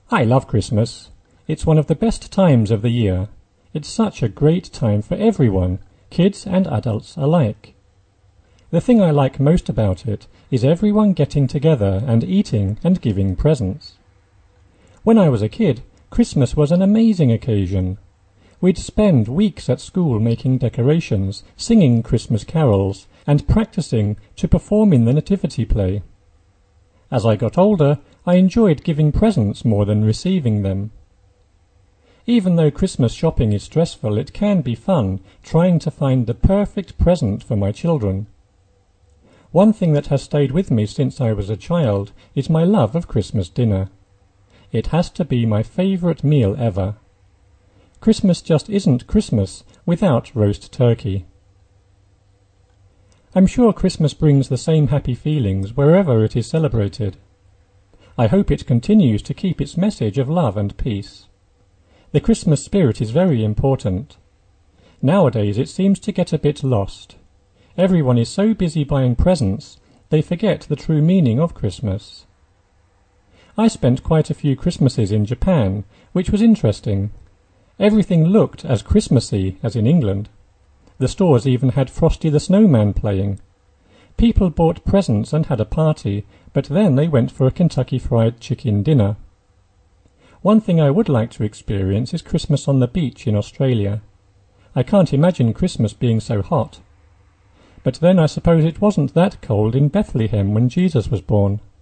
I love Christmas. It's one of the best times of the year. It's such a great time for everyone, kids and adults alike. The thing I like most about it is everyone getting together and eating and giving presents. When I was a kid, Christmas was an amazing occasion. We'd spend weeks at school making decorations, singing Christmas carols, and practicing to perform in the nativity play. As I got older, I enjoyed giving presents more than receiving them. Even though Christmas shopping is stressful, it can be fun trying to find the perfect present for my children. One thing that has stayed with me since I was a child is my love of Christmas dinner. It has to be my favourite meal ever. Christmas just isn't Christmas without roast turkey. I'm sure Christmas brings the same happy feelings wherever it is celebrated. I hope it continues to keep its message of love and peace. The Christmas spirit is very important. Nowadays it seems to get a bit lost. Everyone is so busy buying presents, they forget the true meaning of Christmas. I spent quite a few Christmases in Japan, which was interesting. Everything looked as Christmassy as in England. The stores even had Frosty the Snowman playing. People bought presents and had a party, but then they went for a Kentucky Fried Chicken dinner. One thing I would like to experience is Christmas on the beach in Australia. I can't imagine Christmas being so hot. But then I suppose it wasn't that cold in Bethlehem when Jesus was born.